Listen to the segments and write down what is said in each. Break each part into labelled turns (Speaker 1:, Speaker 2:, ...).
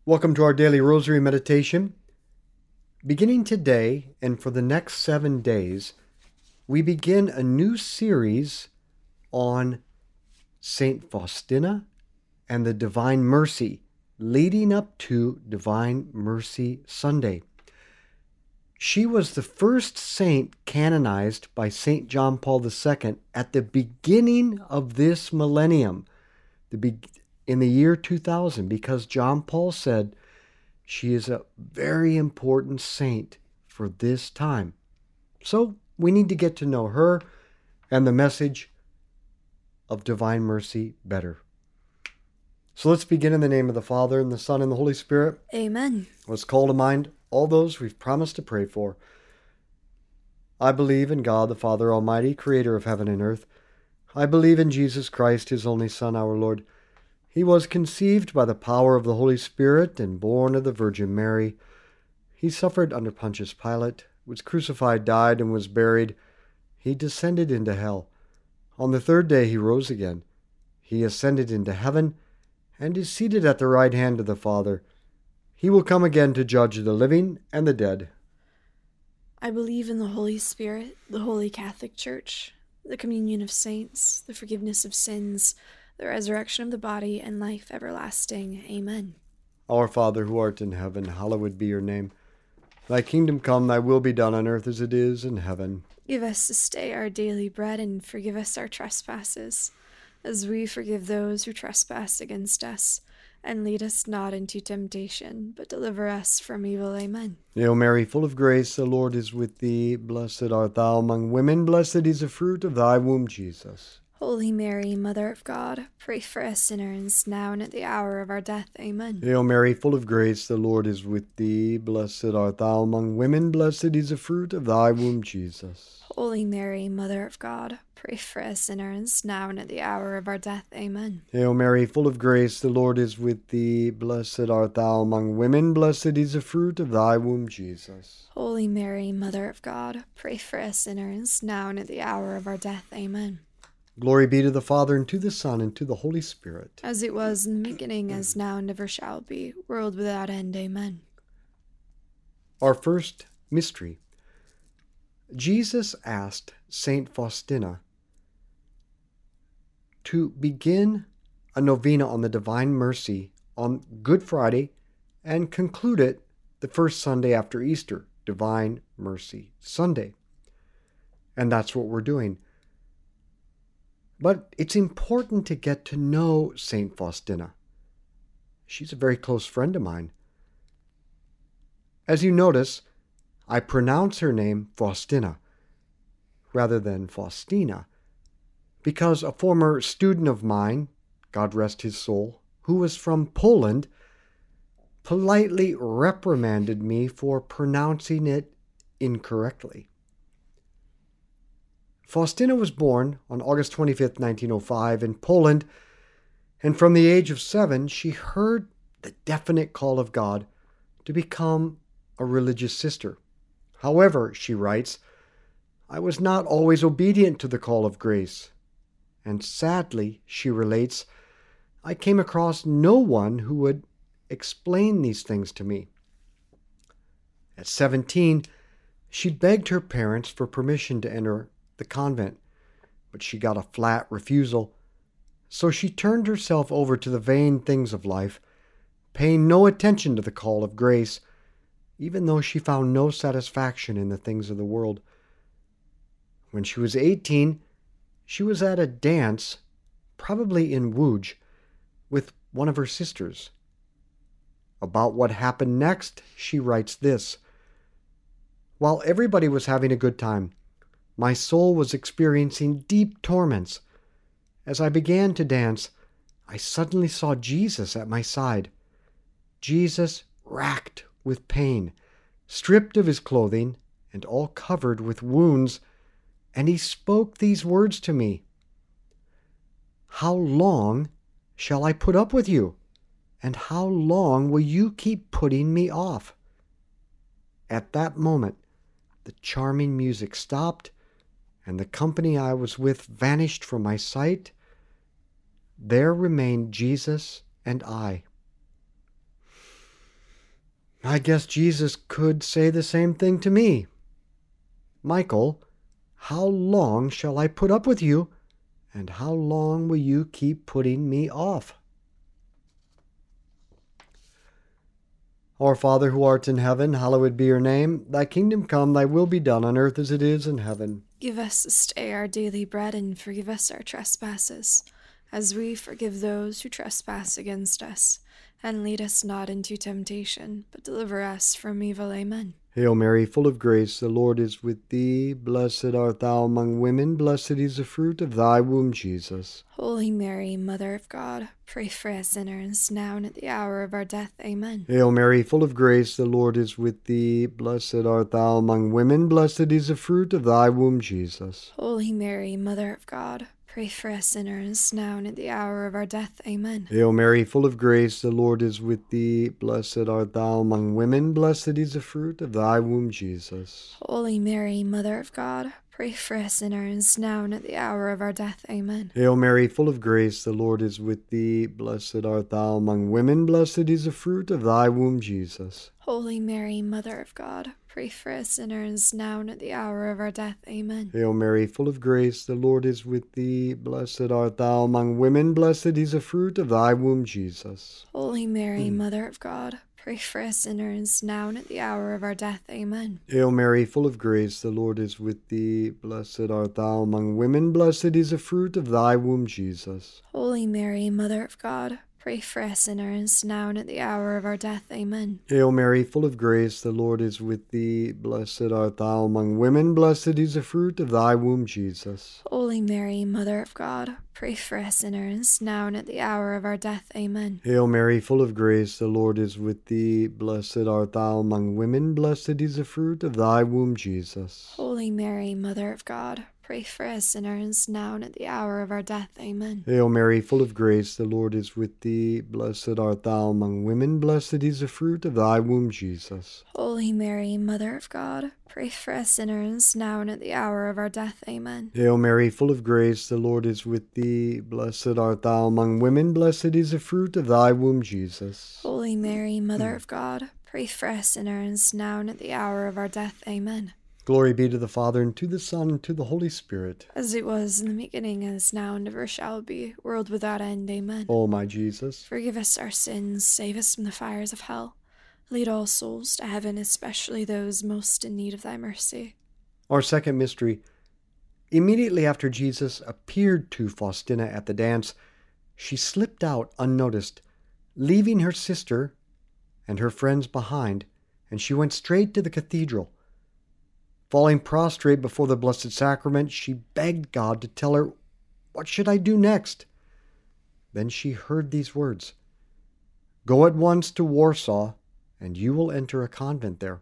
Speaker 1: Welcome to our daily rosary meditation. Beginning today and for the next 7 days, we begin a new series on Saint Faustina and the Divine Mercy, leading up to Divine Mercy Sunday. She was the first saint canonized by St. John Paul II at the beginning of this millennium, in the year 2000, because John Paul said she is a very important saint for this time. So we need to get to know her and the message of Divine Mercy better. So let's begin in the name of the Father, and the Son, and the Holy Spirit.
Speaker 2: Amen.
Speaker 1: Let's call to mind all those we've promised to pray for. I believe in God, the Father Almighty, creator of heaven and earth. I believe in Jesus Christ, his only Son, our Lord. He was conceived by the power of the Holy Spirit and born of the Virgin Mary. He suffered under Pontius Pilate, was crucified, died, and was buried. He descended into hell. On the third day he rose again. He ascended into heaven and is seated at the right hand of the Father. He will come again to judge the living and the dead.
Speaker 2: I believe in the Holy Spirit, the Holy Catholic Church, the communion of saints, the forgiveness of sins, the resurrection of the body, and life everlasting. Amen.
Speaker 1: Our Father, who art in heaven, hallowed be your name. Thy kingdom come, thy will be done on earth as it is in heaven.
Speaker 2: Give us this day our daily bread, and forgive us our trespasses, as we forgive those who trespass against us. And lead us not into temptation, but deliver us from evil. Amen.
Speaker 1: Hail Mary, full of grace, the Lord is with thee. Blessed art thou among women, blessed is the fruit of thy womb, Jesus.
Speaker 2: Holy Mary, Mother of God, pray for us sinners, now and at the hour of our death. Amen.
Speaker 1: Hail Mary, full of grace, the Lord is with thee. Blessed art thou among women, blessed is the fruit of thy womb, Jesus.
Speaker 2: Holy Mary, Mother of God, pray for us sinners, now and at the hour of our death. Amen.
Speaker 1: Hail Mary, full of grace, the Lord is with thee. Blessed art thou among women, blessed is the fruit of thy womb, Jesus.
Speaker 2: Holy Mary, Mother of God, pray for us sinners, now and at the hour of our death. Amen.
Speaker 1: Glory be to the Father, and to the Son, and to the Holy Spirit.
Speaker 2: As it was in the beginning, as now, and ever shall be, world without end. Amen.
Speaker 1: Our first mystery. Jesus asked Saint Faustina to begin a novena on the Divine Mercy on Good Friday and conclude it the first Sunday after Easter, Divine Mercy Sunday. And that's what we're doing. But it's important to get to know Saint Faustina. She's a very close friend of mine. As you notice, I pronounce her name Faustina rather than Faustina, because a former student of mine, God rest his soul, who was from Poland, politely reprimanded me for pronouncing it incorrectly. Faustina was born on August 25th, 1905 in Poland, and from the age of 7, she heard the definite call of God to become a religious sister. However, she writes, I was not always obedient to the call of grace. And sadly, she relates, I came across no one who would explain these things to me. At 17, she begged her parents for permission to enter the convent, but she got a flat refusal. So she turned herself over to the vain things of life, paying no attention to the call of grace, even though she found no satisfaction in the things of the world. When she was 18, she was at a dance, probably in Łódź, with one of her sisters. About what happened next, she writes this: While everybody was having a good time, my soul was experiencing deep torments. As I began to dance, I suddenly saw Jesus at my side. Jesus racked with pain, stripped of his clothing, and all covered with wounds, and he spoke these words to me: How long shall I put up with you? And how long will you keep putting me off? At that moment, the charming music stopped, and the company I was with vanished from my sight. There remained Jesus and I. I guess Jesus could say the same thing to me. Michael, how long shall I put up with you? And how long will you keep putting me off? Our Father who art in heaven, hallowed be your name. Thy kingdom come, thy will be done on earth as it is in heaven.
Speaker 2: Give us this day our daily bread, and forgive us our trespasses, as we forgive those who trespass against us. And lead us not into temptation, but deliver us from evil. Amen.
Speaker 1: Hail Mary, full of grace, the Lord is with thee. Blessed art thou among women, blessed is the fruit of thy womb, Jesus.
Speaker 2: Holy Mary, Mother of God, pray for us sinners, now and at the hour of our death. Amen.
Speaker 1: Hail Mary, full of grace, the Lord is with thee. Blessed art thou among women, blessed is the fruit of thy womb, Jesus.
Speaker 2: Holy Mary, Mother of God, pray for us sinners, now and at the hour of our death. Amen.
Speaker 1: Hail Mary, full of grace, the Lord is with thee. Blessed art thou among women, blessed is the fruit of thy womb, Jesus.
Speaker 2: Holy Mary, Mother of God, pray for us sinners, now and at the hour of our death. Amen.
Speaker 1: Hail Mary, full of grace, the Lord is with thee. Blessed art thou among women, blessed is the fruit of thy womb, Jesus.
Speaker 2: Holy Mary, Mother of God, pray for us sinners, now and at the hour of our death. Amen.
Speaker 1: Hail Mary, full of grace, the Lord is with thee. Blessed art thou among women, blessed is the fruit of thy womb, Jesus.
Speaker 2: Holy Mary, Mother of God, pray for us sinners, now and at the hour of our death. Amen.
Speaker 1: Hail Mary, full of grace, the Lord is with thee. Blessed art thou among women, blessed is the fruit of thy womb, Jesus.
Speaker 2: Holy Mary, Mother of God, pray for us sinners, now and at the hour of our death. Amen.
Speaker 1: Hail Mary, full of grace, the Lord is with thee. Blessed art thou among women, blessed is the fruit of thy womb, Jesus.
Speaker 2: Holy Mary, Mother of God, pray for us sinners, now and at the hour of our death. Amen.
Speaker 1: Hail Mary, full of grace, the Lord is with thee. Blessed art thou among women, blessed is the fruit of thy womb, Jesus.
Speaker 2: Holy Mary, Mother of God, pray for us sinners, now and at the hour of our death. Amen.
Speaker 1: Hail Mary, full of grace, the Lord is with thee. Blessed art thou among women, blessed is the fruit of thy womb, Jesus.
Speaker 2: Holy Mary, Mother of God, pray for us sinners, now and at the hour of our death. Amen.
Speaker 1: Hail Mary, full of grace, the Lord is with thee. Blessed art thou among women, blessed is the fruit of thy womb, Jesus.
Speaker 2: Holy Mary, Mother of God, pray for us sinners, now and at the hour of our death. Amen.
Speaker 1: Glory be to the Father, and to the Son, and to the Holy Spirit.
Speaker 2: As it was in the beginning, as now, and ever shall be, world without end. Amen.
Speaker 1: O my Jesus,
Speaker 2: forgive us our sins, save us from the fires of hell. Lead all souls to heaven, especially those most in need of thy mercy.
Speaker 1: Our second mystery. Immediately after Jesus appeared to Faustina at the dance, she slipped out unnoticed, leaving her sister and her friends behind, and she went straight to the cathedral. Falling prostrate before the Blessed Sacrament, she begged God to tell her, "What should I do next?" Then she heard these words, "Go at once to Warsaw, and you will enter a convent there."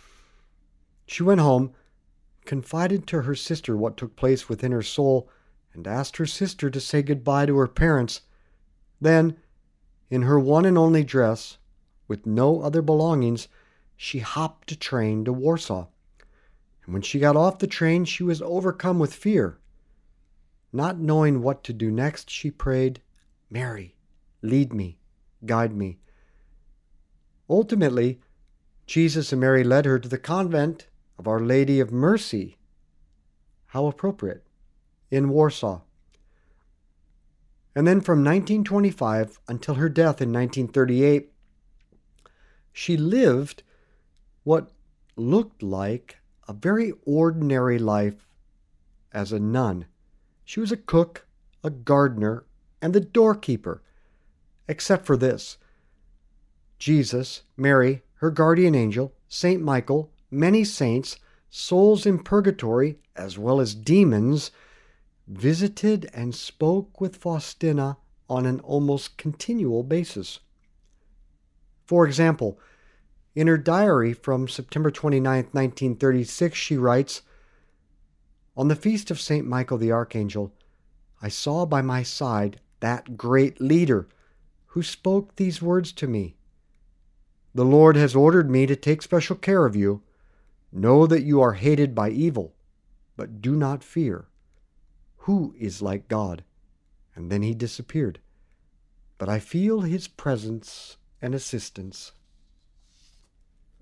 Speaker 1: She went home, confided to her sister what took place within her soul, and asked her sister to say goodbye to her parents. Then, in her one and only dress, with no other belongings, she hopped a train to Warsaw. And when she got off the train, she was overcome with fear. Not knowing what to do next, she prayed, "Mary, lead me, guide me." Ultimately, Jesus and Mary led her to the convent of Our Lady of Mercy. How appropriate. In Warsaw. And then from 1925 until her death in 1938, she lived what looked like a very ordinary life as a nun. She was a cook, a gardener, and the doorkeeper, except for this. Jesus, Mary, her guardian angel, Saint Michael, many saints, souls in purgatory, as well as demons, visited and spoke with Faustina on an almost continual basis. For example, in her diary from September 29, 1936, she writes, "On the feast of St. Michael the Archangel, I saw by my side that great leader who spoke these words to me. 'The Lord has ordered me to take special care of you. Know that you are hated by evil, but do not fear. Who is like God?' And then he disappeared. But I feel his presence and assistance."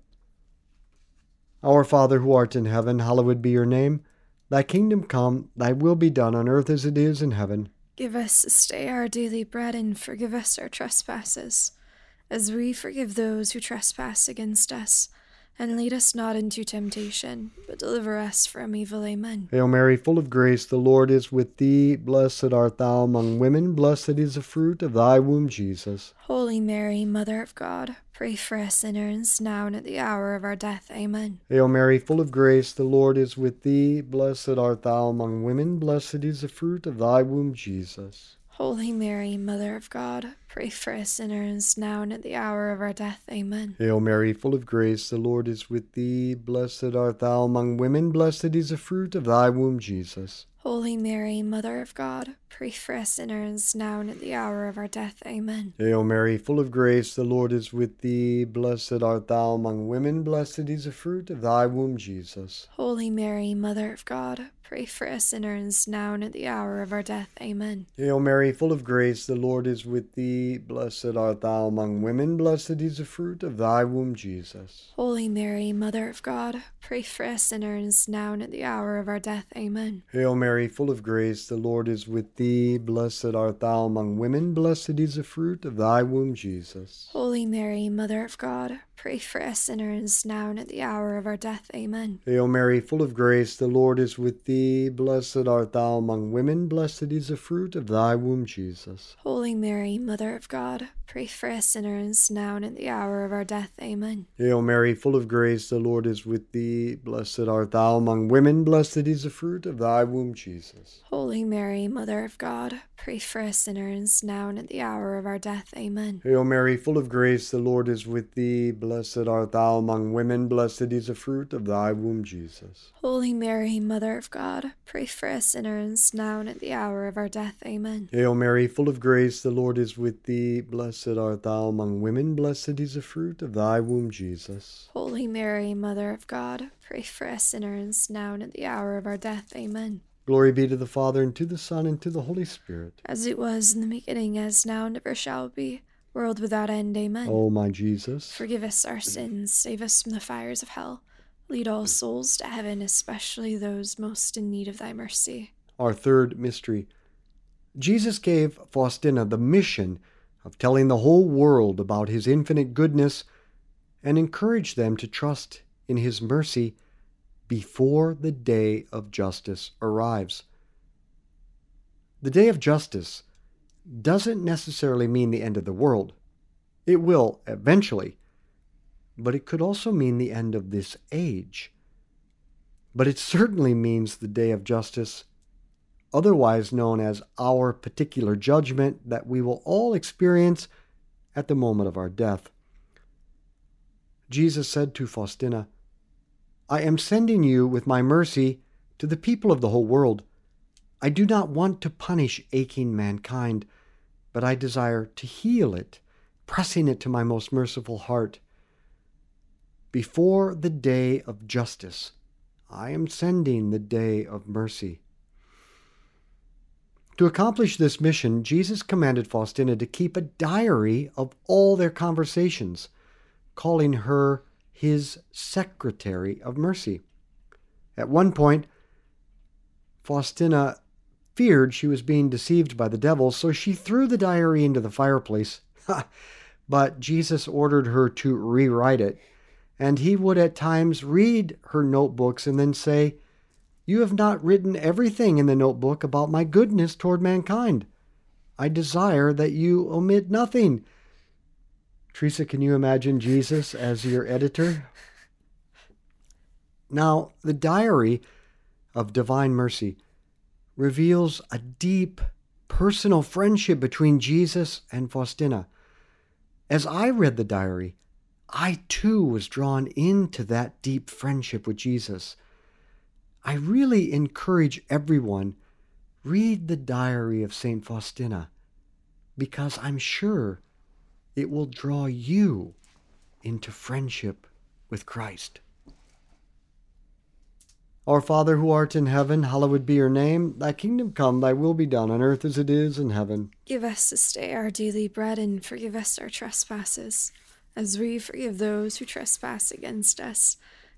Speaker 1: Our Father who art in heaven, hallowed be your name. Thy kingdom come, thy will be done on earth as it is in heaven.
Speaker 2: Give us this day our daily bread, and forgive us our trespasses, as we forgive those who trespass against us. And lead us not into temptation, but deliver us from evil. Amen.
Speaker 1: Hail Mary, full of grace, the Lord is with thee. Blessed art thou among women, blessed is the fruit of thy womb, Jesus.
Speaker 2: Holy Mary, Mother of God, pray for us sinners, now and at the hour of our death. Amen.
Speaker 1: Hail Mary, full of grace, the Lord is with thee. Blessed art thou among women, blessed is the fruit of thy womb, Jesus.
Speaker 2: Holy Mary, Mother of God, pray for us sinners, now and at the hour of our death. Amen.
Speaker 1: Hail Mary, full of grace, the Lord is with thee. Blessed art thou among women, blessed is the fruit of thy womb, Jesus.
Speaker 2: Holy Mary, Mother of God, pray for us sinners, now and at the hour of our death. Amen.
Speaker 1: Hail Mary, full of grace, the Lord is with thee. Blessed art thou among women, blessed is the fruit of thy womb, Jesus.
Speaker 2: Holy Mary, Mother of God, pray for us sinners, now and at the hour of our death. Amen.
Speaker 1: Hail Mary, full of grace, the Lord is with thee. Blessed art thou among women, blessed is the fruit of thy womb, Jesus.
Speaker 2: Holy Mary, Mother of God, pray for us sinners, now and at the hour of our death. Amen.
Speaker 1: Hail Mary, full of grace, the Lord is with thee. Blessed art thou among women, blessed is the fruit of thy womb, Jesus.
Speaker 2: Holy Mary, Mother of God, pray for us sinners, now and at the hour of our death. Amen.
Speaker 1: Hail Mary, full of grace, the Lord is with thee. Blessed art thou among women, blessed is the fruit of thy womb, Jesus.
Speaker 2: Holy Mary, Mother of God, pray for us sinners, now and at the hour of our death. Amen.
Speaker 1: Hail Mary, full of grace, the Lord is with thee. Blessed art thou among women, blessed is the fruit of thy womb, Jesus.
Speaker 2: Holy Mary, Mother of God, pray for us sinners, now and at the hour of our death. Amen.
Speaker 1: Hail Mary, full of grace, the Lord is with thee. Blessed art thou among women, blessed is the fruit of thy womb, Jesus.
Speaker 2: Holy Mary, Mother of God, pray for us sinners, now and at the hour of our death. Amen.
Speaker 1: Hail Mary, full of grace, the Lord is with thee. Blessed art thou among women, blessed is the fruit of thy womb, Jesus.
Speaker 2: Holy Mary, Mother of God, pray for us sinners, now and at the hour of our death. Amen.
Speaker 1: Glory be to the Father, and to the Son, and to the Holy Spirit.
Speaker 2: As it was in the beginning, as now, and ever shall be, world without end. Amen.
Speaker 1: O my Jesus,
Speaker 2: forgive us our sins, save us from the fires of hell. Lead all souls to heaven, especially those most in need of thy mercy.
Speaker 1: Our third mystery. Jesus gave Faustina the mission of telling the whole world about his infinite goodness and encouraged them to trust in his mercy before the day of justice arrives. The day of justice doesn't necessarily mean the end of the world. It will eventually, but it could also mean the end of this age. But it certainly means the day of justice, otherwise known as our particular judgment that we will all experience at the moment of our death. Jesus said to Faustina, I am sending you with my mercy to the people of the whole world. I do not want to punish aching mankind, but I desire to heal it, pressing it to my most merciful heart. Before the day of justice, I am sending the day of mercy. To accomplish this mission, Jesus commanded Faustina to keep a diary of all their conversations, calling her his secretary of mercy. At one point, Faustina feared she was being deceived by the devil, so she threw the diary into the fireplace. But Jesus ordered her to rewrite it, and he would at times read her notebooks and then say, You have not written everything in the notebook about my goodness toward mankind. I desire that you omit nothing. Teresa, can you imagine Jesus as your editor? Now, the diary of divine mercy reveals a deep personal friendship between Jesus and Faustina. As I read the diary, I too was drawn into that deep friendship with Jesus. I really encourage everyone, read the diary of St. Faustina, because I'm sure it will draw you into friendship with Christ. Our Father who art in heaven, hallowed be your name. Thy kingdom come, thy will be done on earth as it is in heaven.
Speaker 2: Give us this day our daily bread, and forgive us our trespasses, as we forgive those who trespass against us.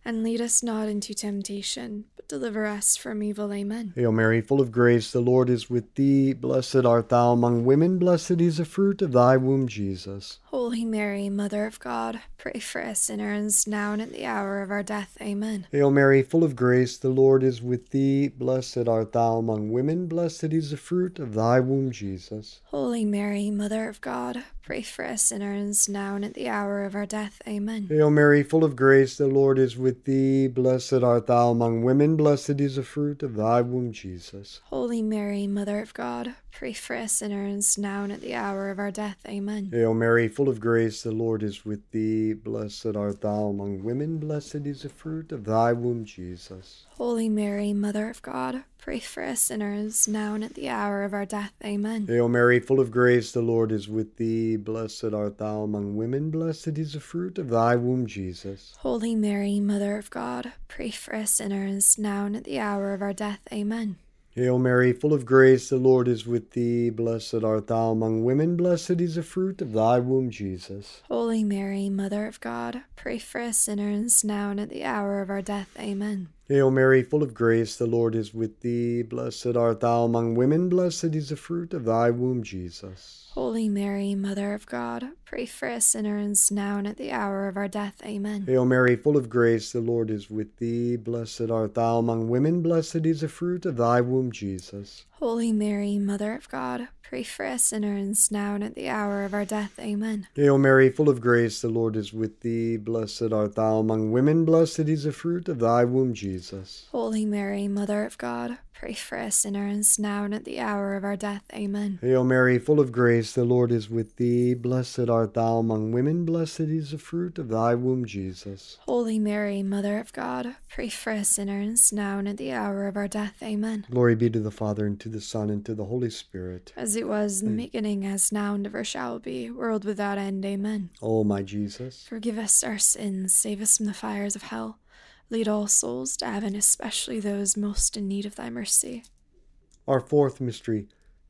Speaker 2: And lead us not into temptation, but deliver us from evil. Amen.
Speaker 1: Hail Mary, full of grace, the Lord is with thee. Blessed art thou among women, blessed is the fruit of thy womb, Jesus.
Speaker 2: Holy Mary, Mother of God, pray for us sinners, now and at the hour of our death. Amen.
Speaker 1: Hail Mary, full of grace, the Lord is with thee. Blessed art thou among women, blessed is the fruit of thy womb, Jesus.
Speaker 2: Holy Mary, Mother of God, pray for us sinners, now and at the hour of our death. Amen.
Speaker 1: Hail Mary, full of grace, the Lord is with thee. Blessed art thou among women, blessed is the fruit of thy womb, Jesus.
Speaker 2: Holy Mary, Mother of God, pray for us sinners, now and at the hour of our death. Amen.
Speaker 1: Hail Mary, full of grace, the Lord is with thee. Blessed art thou among women, blessed is the fruit of thy womb, Jesus.
Speaker 2: Holy Mary, Mother of God, pray for us sinners, now and at the hour of our death. Amen.
Speaker 1: Hail Mary, full of grace, the Lord is with thee. Blessed art thou among women, blessed is the fruit of thy womb, Jesus.
Speaker 2: Holy Mary, Mother of God, pray for us sinners, now and at the hour of our death. Amen.
Speaker 1: Hail Mary, full of grace, the Lord is with thee. Blessed art thou among women, blessed is the fruit of thy womb, Jesus.
Speaker 2: Holy Mary, Mother of God, pray for us sinners, now and at the hour of our death. Amen.
Speaker 1: Hail Mary, full of grace, the Lord is with thee. Blessed art thou among women, blessed is the fruit of thy womb, Jesus.
Speaker 2: Holy Mary, Mother of God, pray for us sinners, now and at the hour of our death. Amen.
Speaker 1: Hail Mary, full of grace, the Lord is with thee. Blessed art thou among women, blessed is the fruit of thy womb, Jesus.
Speaker 2: Holy Mary, Mother of God, pray for us sinners, now and at the hour of our death. Amen.
Speaker 1: Hail Mary, full of grace, the Lord is with thee. Blessed art thou among women, blessed is the fruit of thy womb, Jesus.
Speaker 2: Holy Mary, Mother of God, pray for us sinners, now and at the hour of our death. Amen.
Speaker 1: Hail Mary, full of grace, the Lord is with thee. Blessed art thou among women, blessed is the fruit of thy womb, Jesus.
Speaker 2: Holy Mary, Mother of God, pray for us sinners, now and at the hour of our death. Amen.
Speaker 1: Glory be to the Father, and to the Son, and to the Holy Spirit.
Speaker 2: As it was in the beginning, as now, and ever shall be, world without end. Amen.
Speaker 1: O my Jesus,
Speaker 2: Forgive us our sins, save us from the fires of hell. Lead all souls to heaven, especially those most in need of thy mercy.
Speaker 1: our fourth mystery.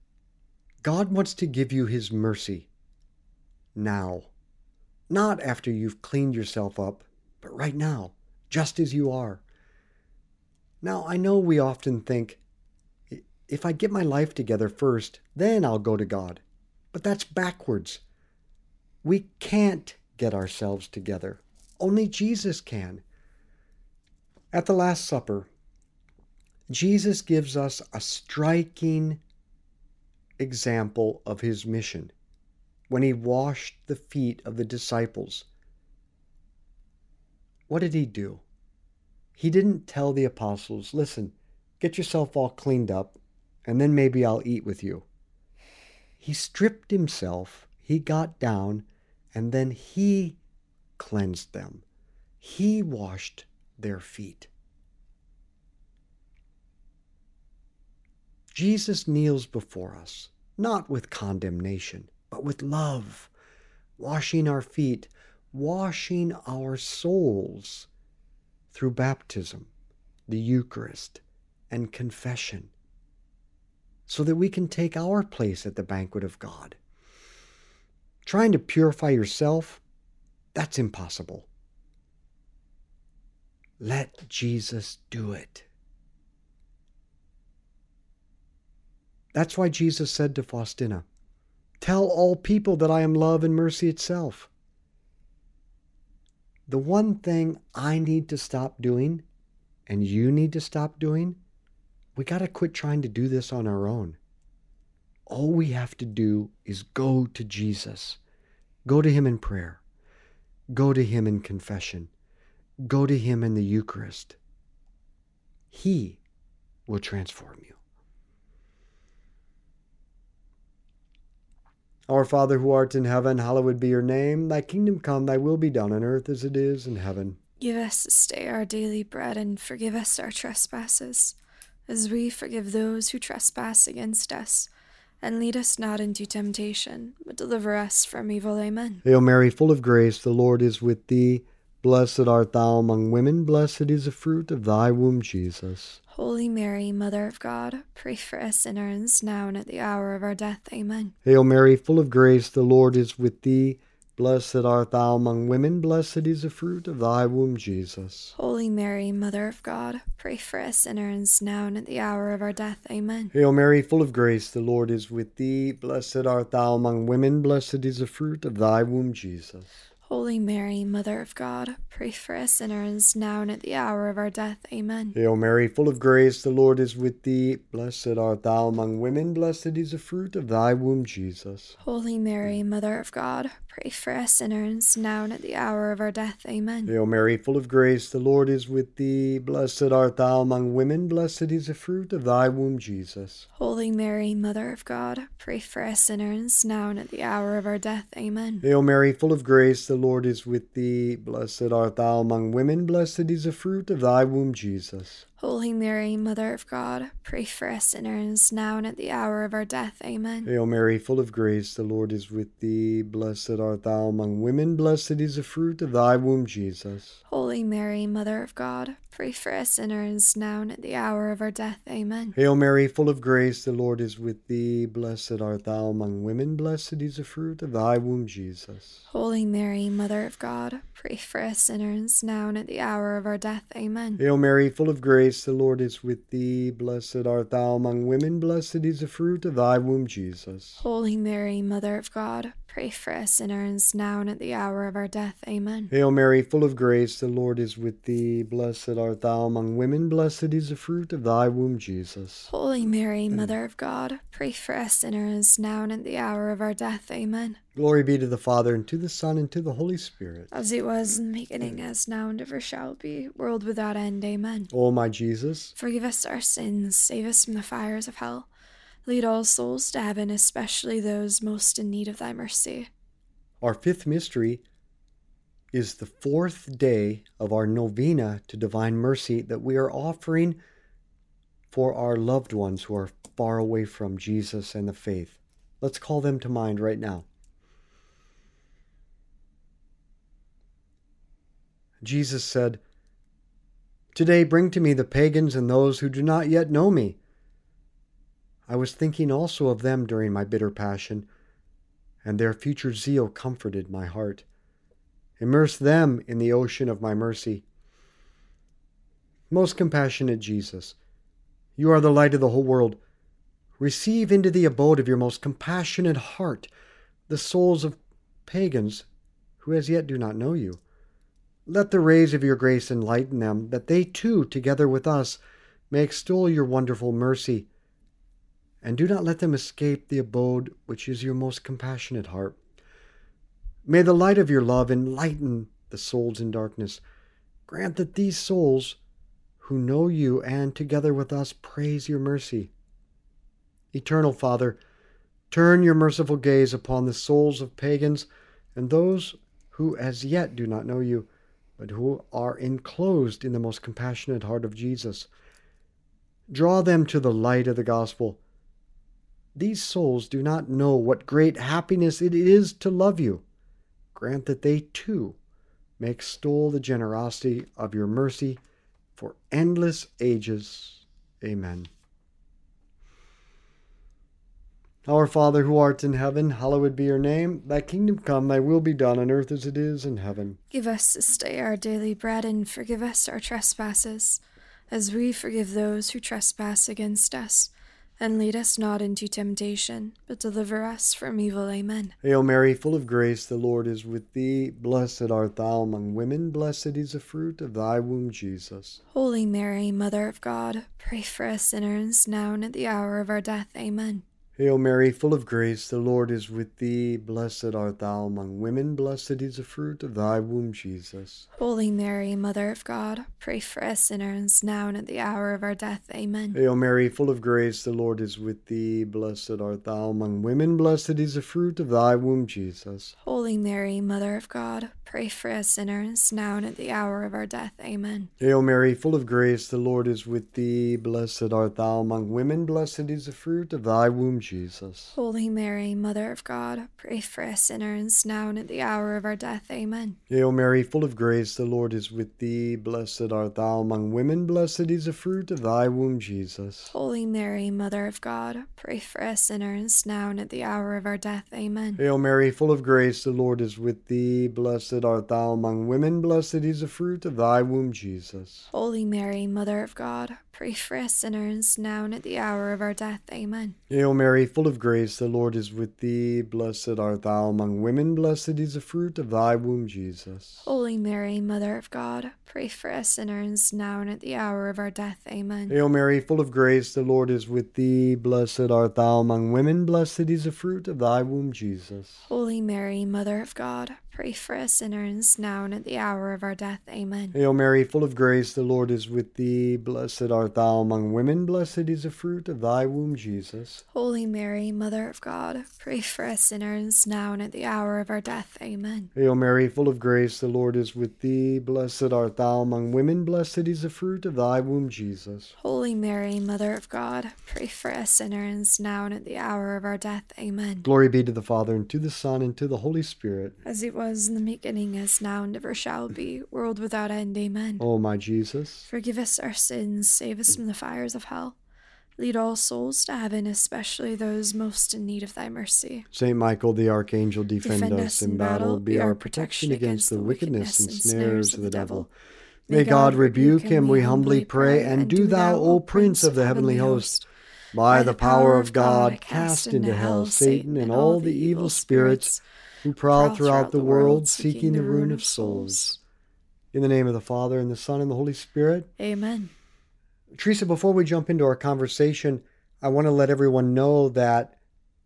Speaker 1: God wants to give you his mercy now. Not after you've cleaned yourself up, but right now, just as you are. Now, I know we often think, if I get my life together first, then I'll go to God. But that's backwards. We can't get ourselves together. Only Jesus can. At the Last Supper, Jesus gives us a striking example of his mission when he washed the feet of the disciples. What did he do? He didn't tell the apostles, listen, get yourself all cleaned up, and then maybe I'll eat with you. He stripped himself, he got down, and then he cleansed them. He washed their feet. Jesus kneels before us, not with condemnation, but with love, washing our feet, washing our souls through baptism, the Eucharist, and confession, so that we can take our place at the banquet of God. Trying to purify yourself, that's impossible. Let Jesus do it. That's why Jesus said to Faustina, tell all people that I am love and mercy itself. The one thing I need to stop doing, and you need to stop doing, we got to quit trying to do this on our own. All we have to do is go to Jesus. Go to him in prayer. Go to him in confession. Go to him in the Eucharist. He will transform you. Our Father who art in heaven, hallowed be your name. Thy kingdom come, thy will be done on earth as it is in heaven.
Speaker 2: Give us this day our daily bread, and forgive us our trespasses, as we forgive those who trespass against us. And lead us not into temptation, but deliver us from evil. Amen.
Speaker 1: Hail Mary, full of grace, the Lord is with thee. Blessed art thou among women, blessed is the fruit of thy womb, Jesus.
Speaker 2: Holy Mary, Mother of God, pray for us sinners, now and at the hour of our death. Amen.
Speaker 1: Hail Mary, full of grace, the Lord is with thee. Blessed art thou among women, blessed is the fruit of thy womb, Jesus.
Speaker 2: Holy Mary, Mother of God, pray for us sinners, now and at the hour of our death. Amen.
Speaker 1: Hail Mary, full of grace, the Lord is with thee. Blessed art thou among women, blessed is the fruit of thy womb, Jesus.
Speaker 2: Holy Mary, Mother of God, pray for us sinners, now and at the hour of our death. Amen.
Speaker 1: Hail Mary, full of grace, the Lord is with thee. Blessed art thou among women, blessed is the fruit of thy womb, Jesus.
Speaker 2: Holy Mary, Mother of God, pray for us sinners, now and at the hour of our death. Amen.
Speaker 1: Hail Mary, full of grace, the Lord is with thee. Blessed art thou among women, blessed is the fruit of thy womb, Jesus.
Speaker 2: Holy Mary, Mother of God, pray for us sinners, now and at the hour of our death. Amen.
Speaker 1: Hail Mary, full of grace, the Lord is with thee. Blessed art thou among women, blessed is the fruit of thy womb, Jesus.
Speaker 2: Holy Mary, Mother of God, pray for us sinners, now and at the hour of our death. Amen.
Speaker 1: Hail Mary, full of grace, the Lord is with thee. Blessed art thou among women, blessed is the fruit of thy womb, Jesus.
Speaker 2: Holy Mary, Mother of God, pray for us sinners, now and at the hour of our death. Amen.
Speaker 1: Hail Mary, full of grace, the Lord is with thee. Blessed art thou among women, blessed is the fruit of thy womb, Jesus.
Speaker 2: Holy Mary, Mother of God, pray for us sinners, now and at the hour of our death. Amen.
Speaker 1: Hail Mary, full of grace, the Lord is with thee. Blessed art thou among women, blessed is the fruit of thy womb, Jesus.
Speaker 2: Holy Mary, Mother of God, pray for us sinners, now and at the hour of our death. Amen.
Speaker 1: Hail Mary, full of grace, the Lord is with thee. Blessed art thou among women, blessed is the fruit of thy womb, Jesus.
Speaker 2: Holy Mary, Mother of God, pray for us sinners, now and at the hour of our death. Amen.
Speaker 1: Glory be to the Father, and to the Son, and to the Holy Spirit.
Speaker 2: As it was in the beginning, as now, and ever shall be, world without end. Amen.
Speaker 1: O my Jesus,
Speaker 2: forgive us our sins, save us from the fires of hell. Lead all souls to heaven, especially those most in need of thy mercy.
Speaker 1: our fifth mystery is the fourth day of our novena to Divine Mercy that we are offering for our loved ones who are far away from Jesus and the faith. Let's call them to mind right now. Jesus said, "Today bring to me the pagans and those who do not yet know me." I was thinking also of them during my bitter passion, and their future zeal comforted my heart. Immerse them in the ocean of my mercy. Most compassionate Jesus, you are the light of the whole world. Receive into the abode of your most compassionate heart the souls of pagans who as yet do not know you. Let the rays of your grace enlighten them, that they too, together with us, may extol your wonderful mercy. And do not let them escape the abode which is your most compassionate heart. May the light of your love enlighten the souls in darkness. Grant that these souls who know you and together with us praise your mercy. Eternal Father, turn your merciful gaze upon the souls of pagans and those who as yet do not know you, but who are enclosed in the most compassionate heart of Jesus. Draw them to the light of the gospel. These souls do not know what great happiness it is to love you. Grant that they too may extol the generosity of your mercy for endless ages. Amen. Our Father who art in heaven, hallowed be your name. Thy kingdom come, thy will be done on earth as it is in heaven.
Speaker 2: Give us this day our daily bread, and forgive us our trespasses, as we forgive those who trespass against us. And lead us not into temptation, but deliver us from evil. Amen.
Speaker 1: Hail Mary, full of grace, the Lord is with thee. Blessed art thou among women, blessed is the fruit of thy womb, Jesus.
Speaker 2: Holy Mary, Mother of God, pray for us sinners, now and at the hour of our death. Amen.
Speaker 1: Hail Mary, full of grace, the Lord is with thee. Blessed art thou among women, blessed is the fruit of thy womb, Jesus.
Speaker 2: Holy Mary, Mother of God, pray for us sinners, now and at the hour of our death. Amen.
Speaker 1: Hail Mary, full of grace, the Lord is with thee. Blessed art thou among women, blessed is the fruit of thy womb, Jesus.
Speaker 2: Holy Mary, Mother of God, pray for us sinners, now and at the hour of our death. Amen.
Speaker 1: Hail Mary, full of grace, the Lord is with thee. Blessed art thou among women, blessed is the fruit of thy womb, Jesus.
Speaker 2: Holy Mary, Mother of God, pray for us sinners, now and at the hour of our death. Amen.
Speaker 1: Hail Mary, full of grace, the Lord is with thee. Blessed art thou among women, blessed is the fruit of thy womb, Jesus.
Speaker 2: Holy Mary, Mother of God, pray for us sinners, now and at the hour of our death. Amen.
Speaker 1: Hail Mary, full of grace, the Lord is with thee. Blessed art thou among women, blessed is the fruit of thy womb, Jesus.
Speaker 2: Holy Mary, Mother of God, pray for us sinners, now and at the hour of our death. Amen.
Speaker 1: Hail Mary, full of grace, the Lord is with thee. Blessed art thou among women, blessed is the fruit of thy womb, Jesus.
Speaker 2: Holy Mary, Mother of God, pray for us sinners, now and at the hour of our death. Amen.
Speaker 1: Hail Mary, full of grace, the Lord is with thee. Blessed art thou among women, blessed is the fruit of thy womb, Jesus.
Speaker 2: Holy Mary, Mother of God, pray for us sinners, now and at the hour of our death. Amen.
Speaker 1: Hail Mary, full of grace, the Lord is with thee. Blessed art thou among women, blessed is the fruit of thy womb, Jesus.
Speaker 2: Holy Mary, Mother of God, pray for us sinners, now and at the hour of our death. Amen.
Speaker 1: Hail Mary, full of grace, the Lord is with thee. Blessed art thou among women, blessed is the fruit of thy womb, Jesus.
Speaker 2: Holy Mary, Mother of God, pray for us sinners, now and at the hour of our death. Amen.
Speaker 1: Glory be to the Father, and to the Son, and to the Holy Spirit.
Speaker 2: As it was in the beginning, as now, and ever shall be, world without end. Amen.
Speaker 1: O my Jesus,
Speaker 2: Forgive us our sins, save us from the fires of hell. Lead all souls to heaven, especially those most in need of thy mercy.
Speaker 1: Saint Michael the Archangel, defend us in battle. Be our protection against the wickedness and snares of the devil. May God rebuke him, we humbly pray, and do thou, O Prince of the heavenly host, by the power of God, cast into hell Satan and all the evil spirits who prowl throughout the world, seeking the ruin of souls. In the name of the Father, and the Son, and the Holy Spirit.
Speaker 2: Amen.
Speaker 1: Teresa, before we jump into our conversation, I want to let everyone know that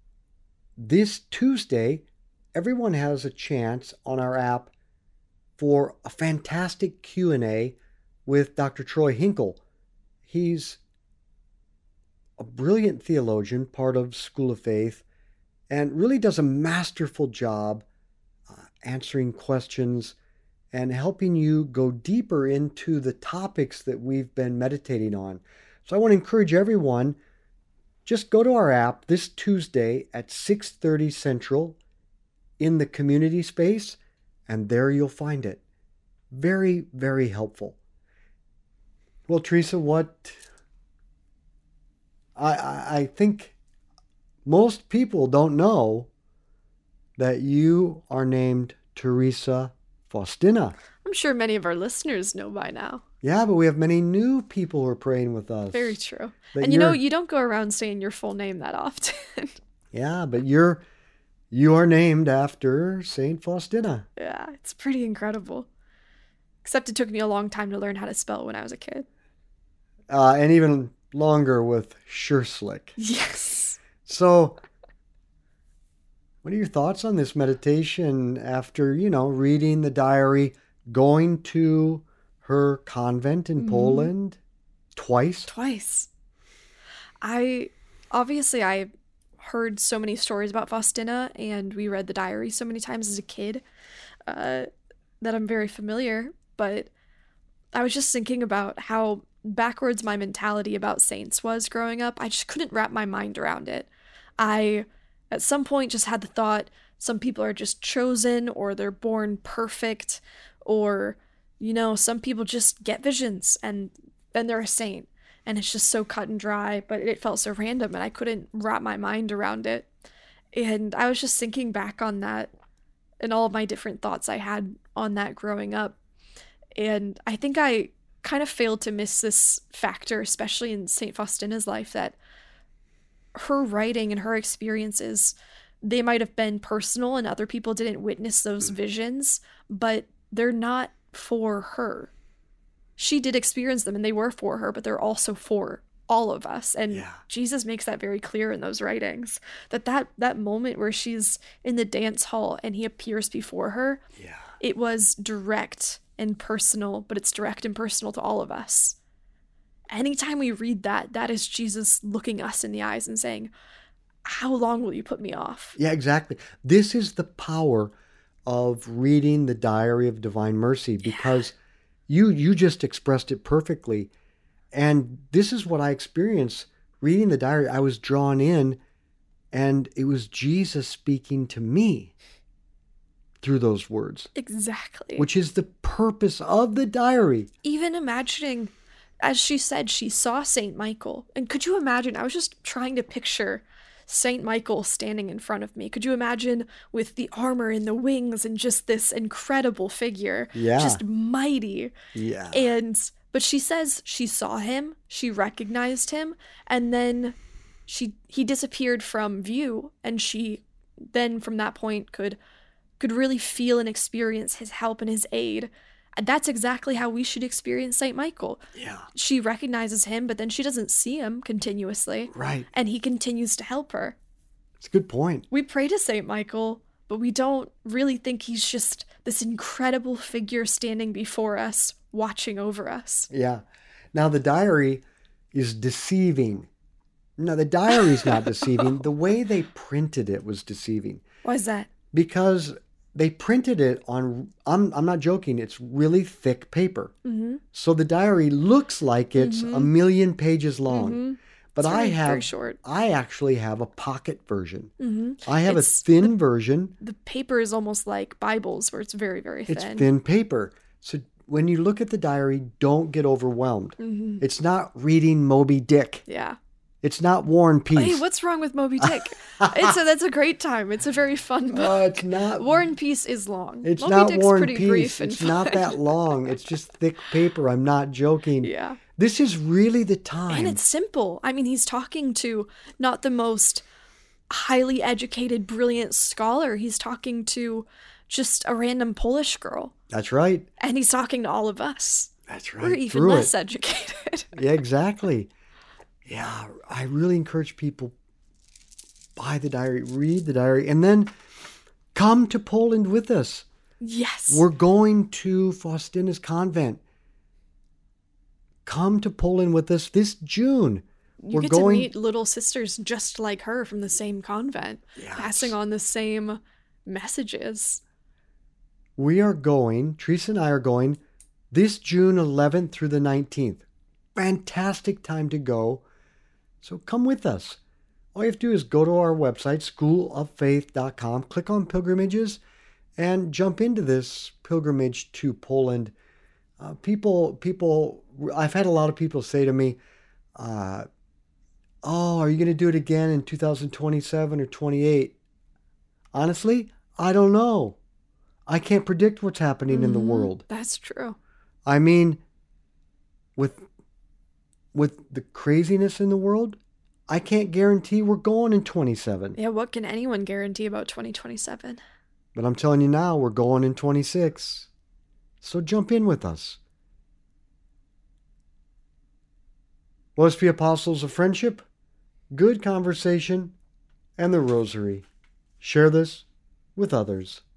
Speaker 1: this Tuesday, everyone has a chance on our app for a fantastic Q&A with Dr. Troy Hinkle. He's a brilliant theologian, part of School of Faith, and really does a masterful job answering questions and helping you go deeper into the topics that we've been meditating on. So I want to encourage everyone, just go to our app this Tuesday at 6:30 Central in the community space, and there you'll find it. Very, very helpful. Well, Teresa, what I think most people don't know that you are named Teresa Faustina.
Speaker 2: I'm sure many of our listeners know by now.
Speaker 1: Yeah, but we have many new people who are praying with us.
Speaker 2: Very true. And you know, you don't go around saying your full name that often.
Speaker 1: Yeah, but you are named after Saint Faustina.
Speaker 2: Yeah, it's pretty incredible. Except it took me a long time to learn how to spell when I was a kid.
Speaker 1: And even longer with Schurslick.
Speaker 2: Yes.
Speaker 1: So, what are your thoughts on this meditation after, reading the diary, going to her convent in Poland twice?
Speaker 2: Twice. I heard so many stories about Faustina, and we read the diary so many times as a kid that I'm very familiar, but I was just thinking about how backwards my mentality about saints was growing up. I just couldn't wrap my mind around it. I, at some point, just had the thought some people are just chosen, or they're born perfect, or, some people just get visions and then they're a saint. And it's just so cut and dry, but it felt so random and I couldn't wrap my mind around it. And I was just thinking back on that and all of my different thoughts I had on that growing up. And I think I kind of failed to miss this factor, especially in St. Faustina's life, that her writing and her experiences, they might have been personal and other people didn't witness those visions, but they're not for her. She did experience them and they were for her, but they're also for all of us. And Jesus makes that very clear in those writings, that moment where she's in the dance hall and he appears before her, it was direct and personal, but it's direct and personal to all of us. Anytime we read that is Jesus looking us in the eyes and saying, how long will you put me off?
Speaker 1: Yeah, exactly. This is the power of reading the Diary of Divine Mercy because you just expressed it perfectly. And this is what I experienced reading the diary. I was drawn in, and it was Jesus speaking to me through those words.
Speaker 2: Exactly.
Speaker 1: Which is the purpose of the diary.
Speaker 2: Even imagining, as she said, she saw Saint Michael. And could you imagine? I was just trying to picture Saint Michael standing in front of me. Could you imagine with the armor and the wings and just this incredible figure?
Speaker 1: Yeah.
Speaker 2: Just mighty.
Speaker 1: Yeah.
Speaker 2: But she says she saw him, she recognized him, and then he disappeared from view, and she then from that point could really feel and experience his help and his aid. And that's exactly how we should experience Saint Michael.
Speaker 1: Yeah.
Speaker 2: She recognizes him, but then she doesn't see him continuously.
Speaker 1: Right.
Speaker 2: And he continues to help her.
Speaker 1: It's a good point.
Speaker 2: We pray to Saint Michael, but we don't really think he's just this incredible figure standing before us, watching over us.
Speaker 1: Yeah. Now the diary is deceiving. No, the diary's not deceiving. The way they printed it was deceiving.
Speaker 2: Why is that?
Speaker 1: Because they printed it on, I'm not joking, it's really thick paper.
Speaker 2: Mm-hmm.
Speaker 1: So the diary looks like it's a million pages long.
Speaker 2: Mm-hmm.
Speaker 1: But
Speaker 2: It's very short.
Speaker 1: I actually have a pocket version.
Speaker 2: Mm-hmm.
Speaker 1: I have a thin version.
Speaker 2: The paper is almost like Bibles, where it's very, very thin.
Speaker 1: It's thin paper. So when you look at the diary, don't get overwhelmed.
Speaker 2: Mm-hmm.
Speaker 1: It's not reading Moby Dick.
Speaker 2: Yeah.
Speaker 1: It's not War and Peace.
Speaker 2: Hey, what's wrong with Moby Dick? That's a great time. It's a very fun book.
Speaker 1: It's not.
Speaker 2: War and Peace is long.
Speaker 1: It's
Speaker 2: Moby
Speaker 1: not
Speaker 2: Dick's
Speaker 1: War and
Speaker 2: pretty
Speaker 1: Peace.
Speaker 2: brief and
Speaker 1: It's not
Speaker 2: fun.
Speaker 1: that long. It's just thick paper. I'm not joking.
Speaker 2: Yeah.
Speaker 1: This is really the time.
Speaker 2: And it's simple. I mean, he's talking to not the most highly educated, brilliant scholar. He's talking to just a random Polish girl.
Speaker 1: That's right.
Speaker 2: And he's talking to all of us.
Speaker 1: That's right.
Speaker 2: We're even
Speaker 1: Through
Speaker 2: less
Speaker 1: it.
Speaker 2: educated.
Speaker 1: Yeah, exactly. Yeah, I really encourage people, buy the diary, read the diary, and then come to Poland with us.
Speaker 2: Yes.
Speaker 1: We're going to Faustina's convent. Come to Poland with us this June.
Speaker 2: You get to meet little sisters just like her from the same convent, passing on the same messages.
Speaker 1: We are going, Teresa and I are going, this June 11th through the 19th. Fantastic time to go. So come with us. All you have to do is go to our website, schooloffaith.com, click on pilgrimages, and jump into this pilgrimage to Poland. People, I've had a lot of people say to me, are you going to do it again in 2027 or 28? Honestly, I don't know. I can't predict what's happening in the world.
Speaker 2: That's true.
Speaker 1: I mean, with the craziness in the world, I can't guarantee we're going in 27.
Speaker 2: Yeah, what can anyone guarantee about 2027?
Speaker 1: But I'm telling you now, we're going in 26. So jump in with us. Let's be apostles of friendship, good conversation, and the rosary. Share this with others.